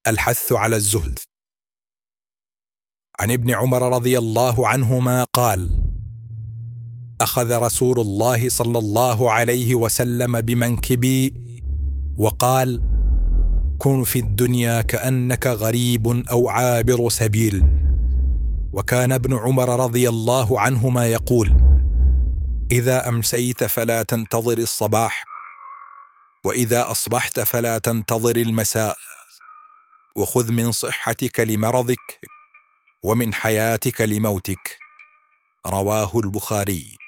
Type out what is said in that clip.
الحث على الزهد. عن ابن عمر رضي الله عنهما قال: أخذ رسول الله صلى الله عليه وسلم بمنكبي وقال: كن في الدنيا كأنك غريب أو عابر سبيل. وكان ابن عمر رضي الله عنهما يقول: إذا أمسيت فلا تنتظر الصباح، وإذا أصبحت فلا تنتظر المساء، وخذ من صحتك لمرضك ومن حياتك لموتك. رواه البخاري.